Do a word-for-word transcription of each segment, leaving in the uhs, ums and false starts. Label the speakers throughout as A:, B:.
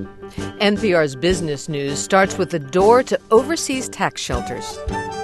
A: N P R's Business News starts with the door to overseas tax shelters.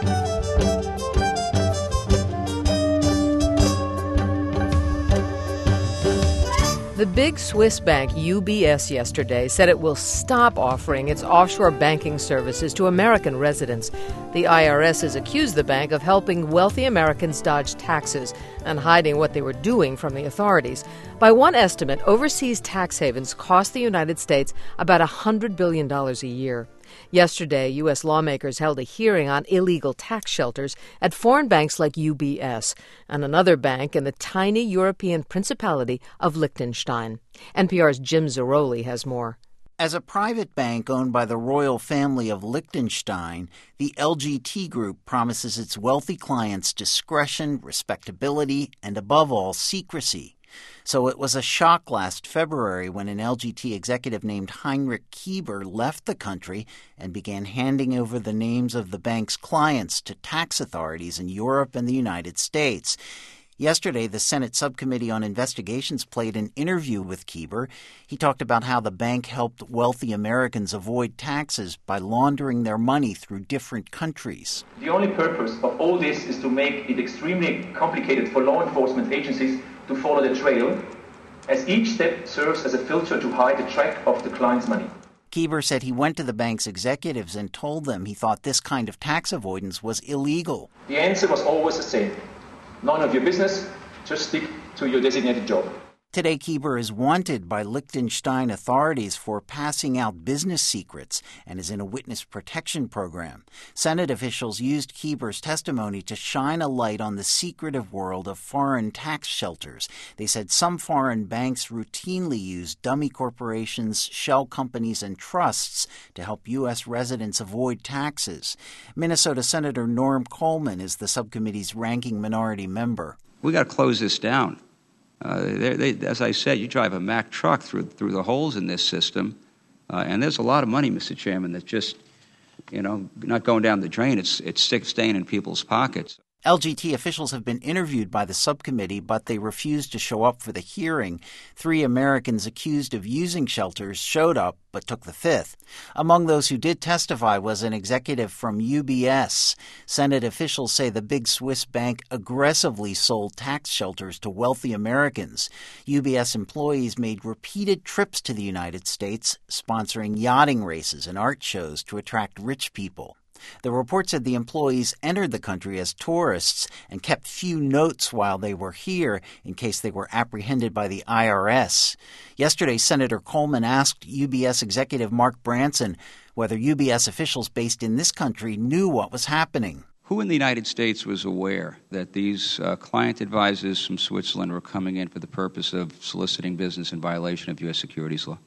A: The big Swiss bank U B S yesterday said it will stop offering its offshore banking services to American residents. The I R S has accused the bank of helping wealthy Americans dodge taxes and hiding what they were doing from the authorities. By one estimate, overseas tax havens cost the United States about one hundred billion dollars a year. Yesterday, U S lawmakers held a hearing on illegal tax shelters at foreign banks like U B S and another bank in the tiny European Principality of Liechtenstein. N P R's Jim Zarroli has more.
B: As a private bank owned by the royal family of Liechtenstein, the L G T Group promises its wealthy clients discretion, respectability, and above all, secrecy. So it was a shock last February when an L G T executive named Heinrich Kieber left the country and began handing over the names of the bank's clients to tax authorities in Europe and the United States. Yesterday, the Senate Subcommittee on Investigations played an interview with Kieber. He talked about how the bank helped wealthy Americans avoid taxes by laundering their money through different countries.
C: The only purpose of all this is to make it extremely complicated for law enforcement agencies to follow the trail, as each step serves as a filter to hide the track of the client's money.
B: Kieber said he went to the bank's executives and told them he thought this kind of tax avoidance was illegal.
C: The answer was always the same. None of your business, just stick to your designated job.
B: Today, Kieber is wanted by Liechtenstein authorities for passing out business secrets and is in a witness protection program. Senate officials used Kieber's testimony to shine a light on the secretive world of foreign tax shelters. They said some foreign banks routinely use dummy corporations, shell companies, and trusts to help U S residents avoid taxes. Minnesota Senator Norm Coleman is the subcommittee's ranking minority member.
D: We got to close this down. Uh, they, they, as I said, you drive a Mack truck through through the holes in this system, uh, and there's a lot of money, Mister Chairman, that's just, you know, not going down the drain. It's it's staying in people's pockets.
B: L G T officials have been interviewed by the subcommittee, but they refused to show up for the hearing. Three Americans accused of using shelters showed up, but took the fifth. Among those who did testify was an executive from U B S. Senate officials say the big Swiss bank aggressively sold tax shelters to wealthy Americans. U B S employees made repeated trips to the United States, sponsoring yachting races and art shows to attract rich people. The report said the employees entered the country as tourists and kept few notes while they were here in case they were apprehended by the I R S. Yesterday, Senator Coleman asked U B S executive Mark Branson whether U B S officials based in this country knew what was happening.
D: Who in the United States was aware that these uh, client advisors from Switzerland were coming in for the purpose of soliciting business in violation of U S securities law?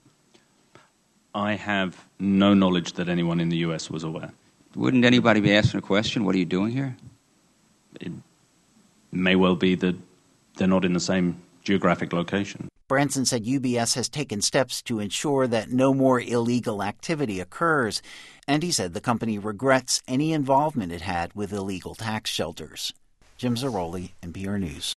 E: I have no knowledge that anyone in the U S was aware.
D: Wouldn't anybody be asking a question, what are you doing here?
E: It may well be that they're not in the same geographic location.
B: Branson said U B S has taken steps to ensure that no more illegal activity occurs, and he said the company regrets any involvement it had with illegal tax shelters. Jim Zarroli, N P R News.